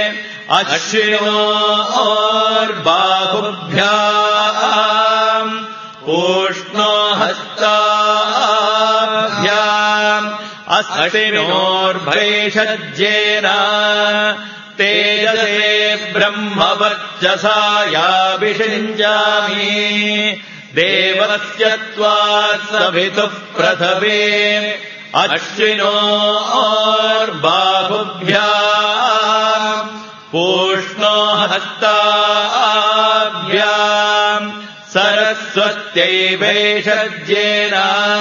अश्विनोर्बाहुभ्याम् पूष्णो हस्ताभ्याम् अश्विनोर्भैषज्येन तेजसे ब्रह्मवर्चसा याभिषिञ्जामि देवस्य त्वा सवितुः प्रसवे अश्विनोर्बाहुभ्याम् पूष्णो हस्ताभ्याम् सरस्वत्यै वैषज्येन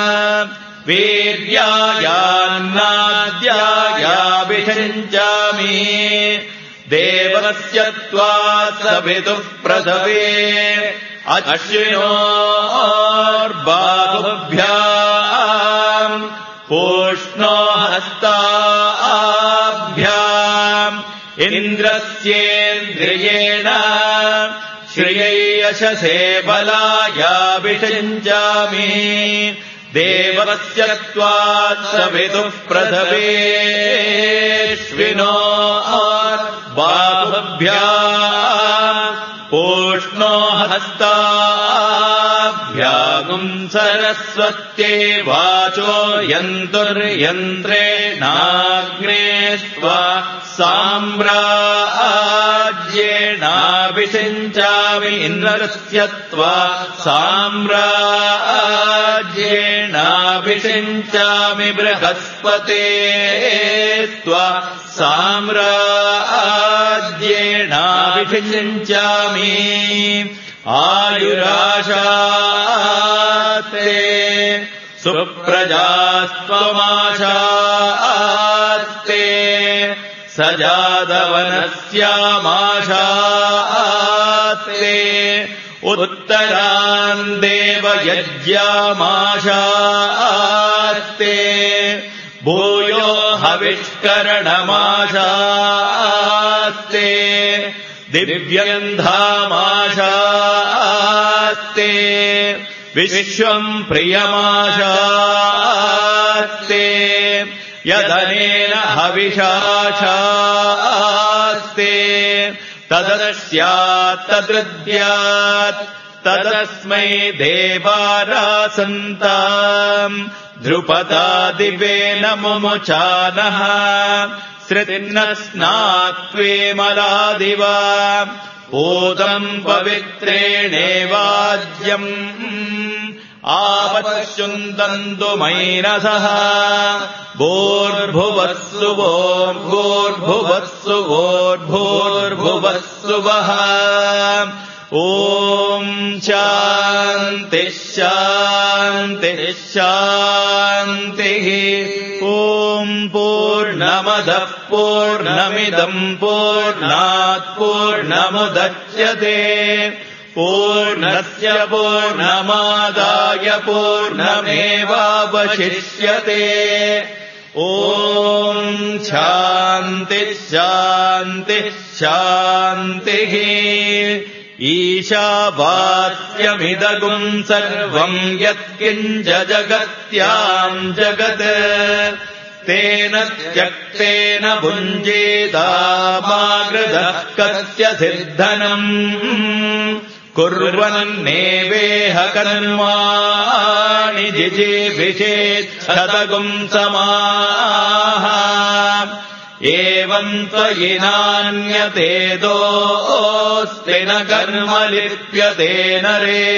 वीर्यायान्नाद्यायाभिषिञ्जामि देवस्य त्वा सवितुः प्रसवे अश्विनोर्बाहुभ्याम् पूष्णो हस्ताभ्याम् इन्द्रस्येन्द्रियेण श्रियै यशसे बलायाभिषिञ्जामि देवस्य त्वात् सवितुः प्रसवेश्विनो बाहुभ्याम् पूष्णो हस्ताभ्यागुम् सरस्वत्यै वाचो यन्तुर्यन्त्रेणाग्नेष्ट्वा साम्राज्येणाभिषिञ्चामि इन्द्रस्य त्वा साम्राज्येणाभिषिञ्चामि बृहस्पते त्वा साम्राज्येणाभिषिञ्चामि आयुराशास्ते सुप्रजास्त्वमाशास्ते सजादवनस्यामाशास्ते उत्तरान् देवयज्ञामाशास्ते भूयो हविष्करणमाशास्ते दिव्यन्धामाशास्ते विश्वम् प्रियमाशास्ते यदनेन हविषाशास्ते तदस्यात् तदृद्यात् तदस्मै देवारासन्ताम् ध्रुपदा दिवेन मुमुचानः श्रुतिर्न स्नात्वे मलादिवा पूतम् पवित्रेणेवाज्यम् आपश्युन्दन्तु मैनसः भूर्भुवस्सु भूर्भुवस्सु भूर्भुवस्सु वः ॐ शान्तिः शान्तिः शान्तिः ॐ पूर्णमदः पूर्णमिदम् पूर्णात् पूर्णमुदच्यते पूर्णस्य पूर्णमादाय पूर्णमेवावशिष्यते ॐ शान्तिः शान्तिः शान्तिः ईशावास्यमिदगुम् सर्वम् यत्किञ्च जगत्याम् जगत् तेन त्यक्तेन भुञ्जेदामागृधः कस्य सिद्धनम् कुर्वन्नेवेह कर्माणि जिजीविषेच्छतगुम् समाः एवम् त्वयि नान्यते दोऽस्ति न कर्म लिप्यते नरे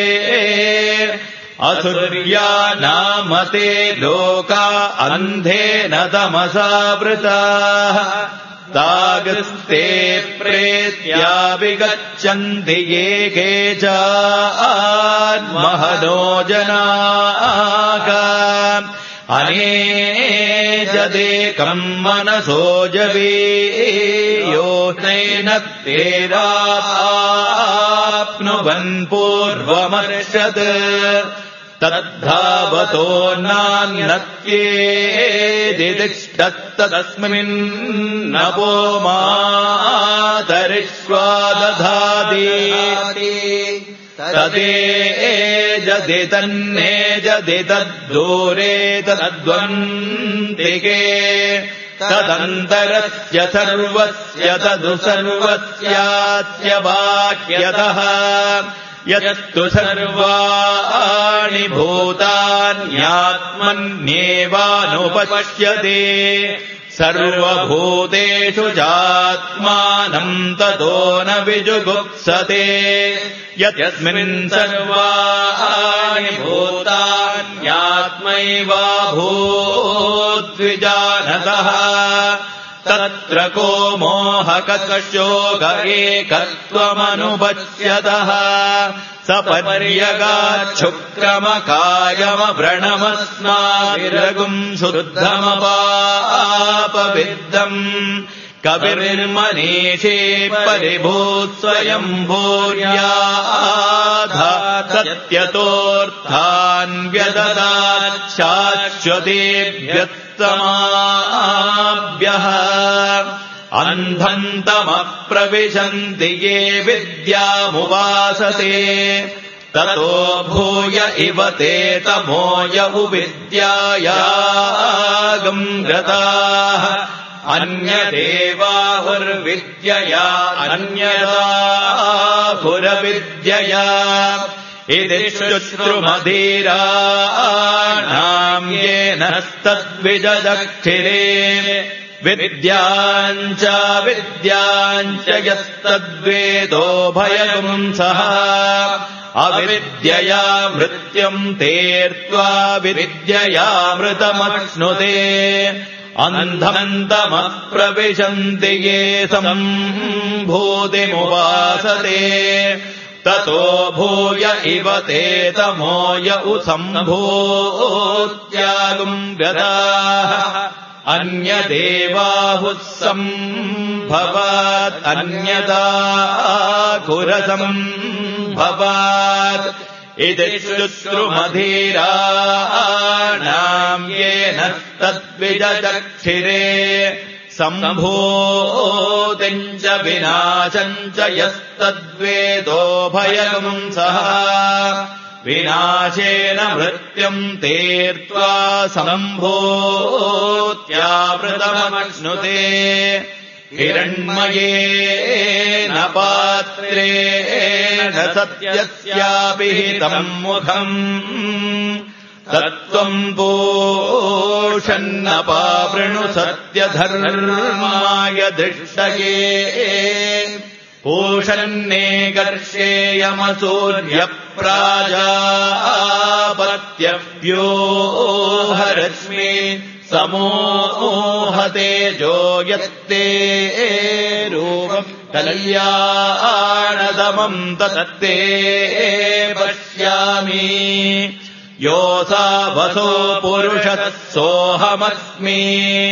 असुर्या नाम ते लोका अन्धेन तमसावृताः तागस्ते प्रेत्या विगच्छन्ति ये केचान्महनो जनाः अनेजदेकम् मनसो जवीयो नैन तेराप्नुवन् पूर्वमर्षत् तद्धावतो नान्यत्येदितिष्ठत्तदस्मिन्नपो मातरिष्वा दधाति तदेजति तन्नेजति तद्दूरे तद्वन्तिके तदन्तरस्य सर्वस्य तदु सर्वस्यास्य बाह्यतः यत्तु सर्वाणि भूतान्यात्मन्येवानुपश्यते सर्वभूतेषु चात्मानम् ततो न विजुगुप्सते यस्मिन् सर्वाणि भूतान्यात्मैवाभूद्विजानतः तत्र को मोहकशोक एकत्वमनुपश्यतः सपर्यगाच्छुक्रमकायमव्रणमस्माभिरगुम् शुद्धमपापविद्धम् कविर्मनीषे परिभूत् स्वयम्भूर्याध सत्यतोऽर्थान् व्यददात् शाश्वतेभ्यस्तमाभ्यः अन्धन्तमप्रविशन्ति ये विद्यामुपासते ततो भूय इव ते तमोय उविद्यायागम् गताः अन्यदेवाहुर्विद्यया अन्यदाहुरविद्यया इति शुश्रुमधीराणाम् येन तद्विजदक्षिरे विद्याञ्च विद्याञ्च यस्तद्वेदो भयगुंसः अविद्यया मृत्युम् तेर्त्वा विद्ययामृतमश्नुते अन्धन्तमप्रविशन्ति ये सम्भूतिमुपासते ततो भूय इव ते तमोय उसम्भूत्यागुम् गताः अन्यदेवाहुः सम्भवात् अन्यदाकुरसम्भवात् इति शुश्रुमधीराणाम् येन तद्विजदक्षिरे सम्भूतिम् च विनाशम् च यस्तद्वेदो भयगुंसः विनाशेन मृत्युम् तेर्त्वा सम्भूत्यामृतमश्नुते हिरण्मयेन पात्रेण सत्यस्यापिहितम् मुखम् तत्त्वम् पोषन्नपावृणु सत्यधर्माय दृष्टये पूषन्नेकर्षेयमसूर्यप्राजापत्यव्योहरश्मि समोहतेजो यत्ते रूपम् कल्याणदमम् तत्ते पश्यामि योऽसा वसो पुरुषः सोऽहमस्मि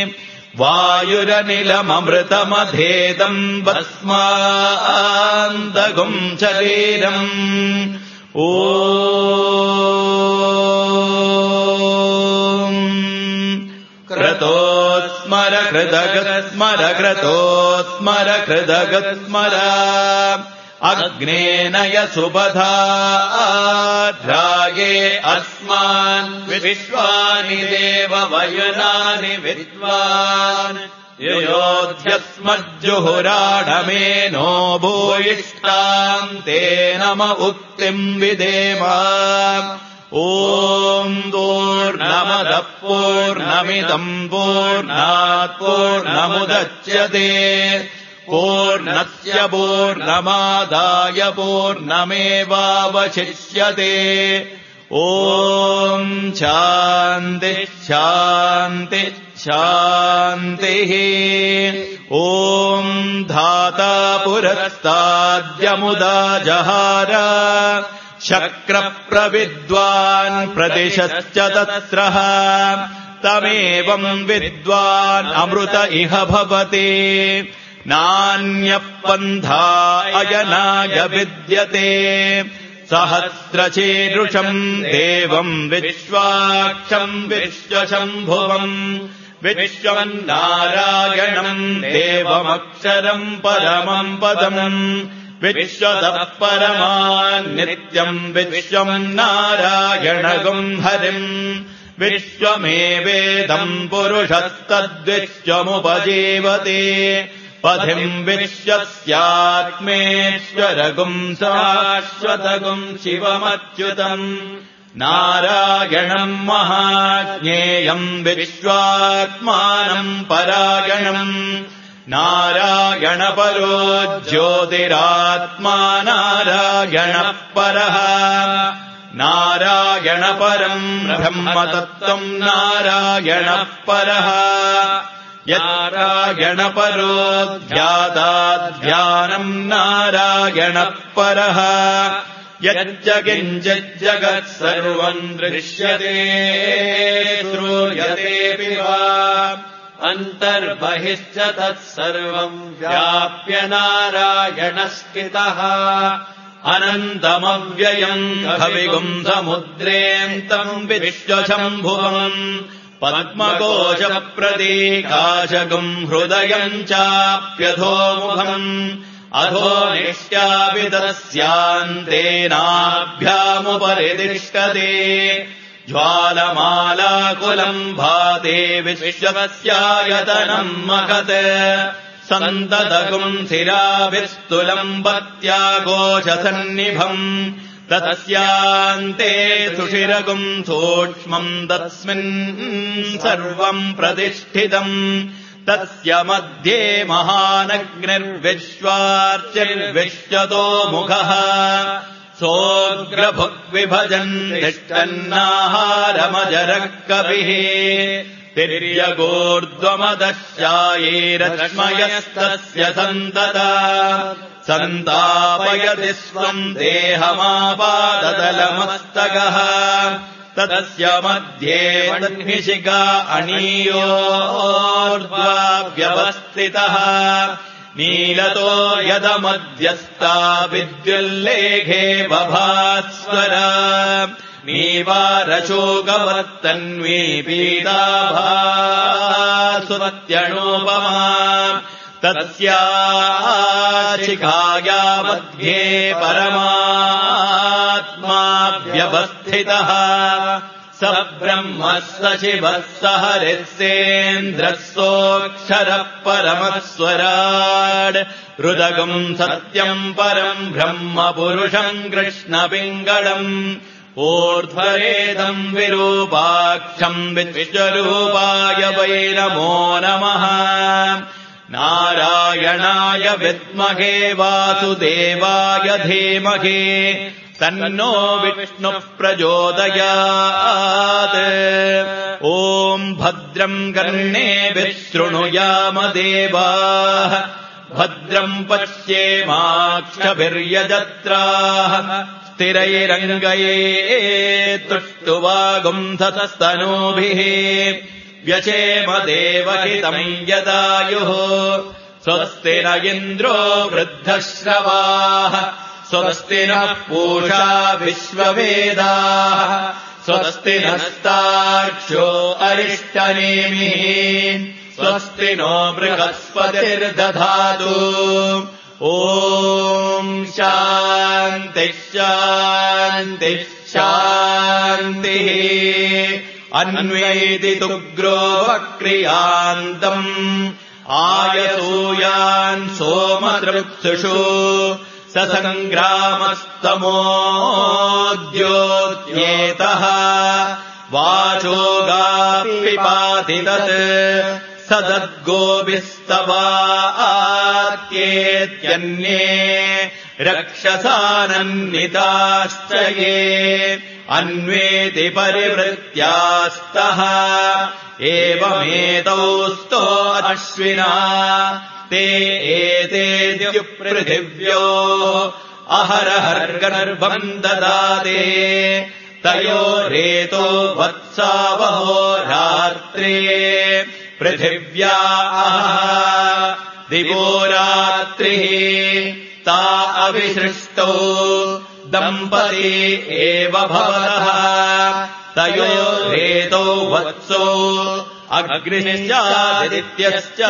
वायुरनिलममृतमधेदम् भस्मान्तगुम् शरीरम् ओ क्रतोस्मर कृतगस्मर क्रतोस्मर कृतगस्मर अग्नेन यसुपधाराये अस्मान् विश्वानि देव वयुनानि विद्वान् योऽध्यस्मज्जुहुराणमेनो भूयिष्ठाम् ते नम उक्तिम् विदेम ॐ पूर्णमदः पूर्णमिदम् पूर्णात् पूर्णमुदच्यते पूर्णस्य पूर्णमादाय पूर्णमेवावशिष्यते ॐ शान्ति शान्ति शान्तिः ॐ धाता पुरस्ताद्यमुदा जहार शक्रप्रविद्वान् प्रदिशश्च तत्रः तमेवम् विद्वान् अमृत इह भवति नान्यः पन्था अयनाय विद्यते सहस्रशीर्षम् देवम् विश्वाक्षम् विश्वशम्भुवम् विश्वम् नारायणम् देवमक्षरम् परमम् पदम् विश्वतः परमान् नित्यम् विश्वम् नारायणगुम् हरिम् विश्वमेवेदम् पुरुषस्तद्विश्वमुपजीवते पथिम् विश्वस्यात्मेश्वरगुम् शाश्वतगुम् शिवमच्युतम् नारायणम् महाज्ञेयम् विश्वात्मानम् परायणम् नारायणपरो ज्योतिरात्मा नारायणः परः नारायणपरम् ब्रह्मतत्त्वम् नारायणः परः नारायणपरो ध्याताध्यानम् नारायणः परः यच्च किञ्चिज्जगत् सर्वम् दृश्यते श्रूयतेऽपि वा अन्तर्बहिश्च तत्सर्वम् व्याप्य नारायणस्थितः अनन्तमव्ययम् कविगुम् समुद्रेऽन्तम् विश्वशम्भुवम् पद्मकोशप्रतीकाशगुम् हृदयम् चाप्यधोमुखम् अधोनिष्ट्यापि तस्यान्तेनाभ्यामुपरितिष्ठते ज्वालमालाकुलम् भाते विश्वस्यायतनम् महत् सन्ततकुम् शिराभिस्तुलम् पत्याघोषसन्निभम् तस्यान्ते सुषिरकुम् सूक्ष्मम् तस्मिन् सर्वम् प्रतिष्ठितम् तस्य मध्ये महानग्निर्विश्वार्चिर्विश्वतो मुखः सोऽग्रभुग्विभजन् तिष्ठन्नाहारमजरः कपिः तिर्यगोर्ध्वमदश्चायैरश्मयस्तस्य सन्तता सन्तापयति स्वम् देहमापादतलमस्तकः तस्य मध्ये वह्निशिखा अणीयोर्ध्वा व्यवस्थितः नीलतो यदमध्यस्था विद्युल्लेखे बभास्वरा नीवारशोकवर्तन्वी पीताभासुत्यणोपमा तस्याशिखाया मध्ये परमात्मा व्यवस्थितः स ब्रह्मः स शिवः स हरिः सेन्द्रः सोऽक्षरः परमस्वराड् हृदगम् सत्यम् परम् ब्रह्म पुरुषम् कृष्णपिङ्गळम् ऊर्ध्वरेदम् विरूपाक्षम् विश्वरूपाय वै नमो नमः नारायणाय विद्महे वासुदेवाय धीमहि तन्नो विष्णुः प्रचोदयात् ॐ भद्रम् कर्णेभिः शृणुयाम देवाः भद्रम् पश्येमाक्षभिर्यजत्राः स्थिरैरङ्गये तुष्टुवागुंसतस्तनूभिः व्यशेम देवहितम् यदायुः स्वस्ति न इन्द्रो वृद्धश्रवाः स्वस्ति नः पूषा विश्ववेदाः स्वस्ति नस्तार्क्ष्यो अरिष्टनेमिः स्वस्ति नो बृहस्पतिर्दधातु ॐ शान्तिः शान्तिः शान्तिः अन्वेति तुग्रो वक्रियान्तम् आयसूयान् सोमदृप्सुषु ससङ्ग्रामस्तमोद्योत्येतः वाचोगापिपाति तत् सदद्गोभिस्तवात्येत्यन्ये रक्षसानन्विताश्च ये अन्वेति परिवृत्यास्तः एवमेतौ स्तो अश्विना ते एतेद्युपृथिव्यो अहरहर्गर्भम् ददाते तयोरेतो वत्सावहो रात्रे पृथिव्या दिवो रात्रिः ता अभिसृष्टौ दम्पती एव भवतः तयोरेतौ वत्सौ अग्निश्चादित्यश्च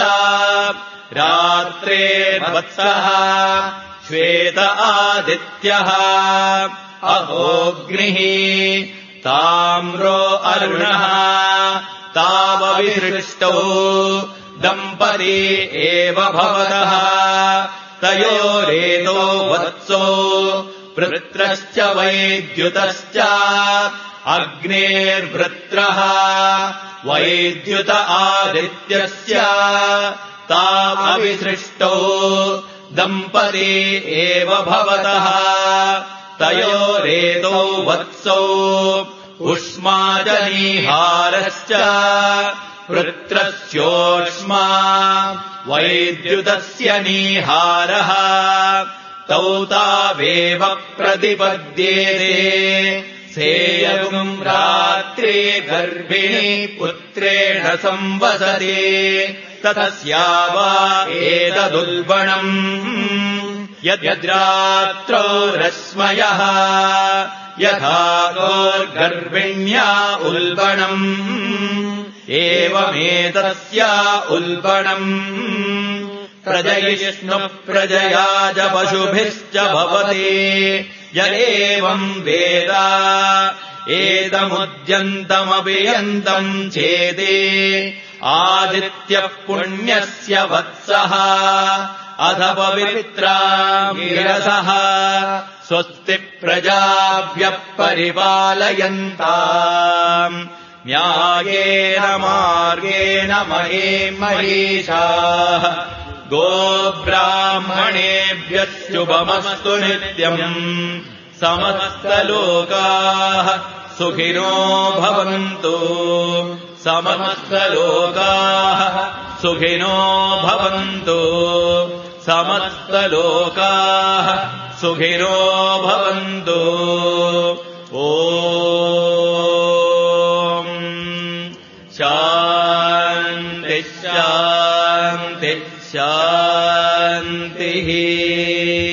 रात्रेर्वत्सः श्वेत आदित्यः अहोऽग्निः ताम्रो अरुणः तावभिसृष्टौ दम्पती एव भवतः तयोरेतो वत्सौ वृत्रश्च वैद्युतश्च अग्नेर्वृत्रः वैद्युत आदित्यस्य तामभिसृष्टौ दम्पती एव भवतः तयोरेतो वत्सौ उष्माजनीहारश्च वृत्रस्योष्मा वैद्युतस्य नीहारः तौ तावेव प्रतिपद्येते सेयगुम् रात्रे गर्भिणी पुत्रेण संवसति ततस्या वा एतदुल्बणम् यद्रात्रौ रश्मयः यथा गोर्गर्भिण्या उल्बणम् एवमेतस्या उल्बणम् प्रजयिष्णुः प्रजया च पशुभिश्च भवति य एवम् वेद एतमुद्यन्तमपि यन्तम् चेति आदित्यः पुण्यस्य वत्सः अथ पवित्रा गिरसः स्वस्ति प्रजाभ्यः परिपालयन्ताम् न्यायेन मार्गेण महीं महिषाः गोब्राह्मणेभ्यः शुभमस्तु नित्यम् समस्तलोकाः सुखिनो भवन्तु समस्तलोकाः सुखिनो भवन्तु समस्तलोकाः सुखिनो भवन्तु ॐ शान्ति शान्ति शान्तिः।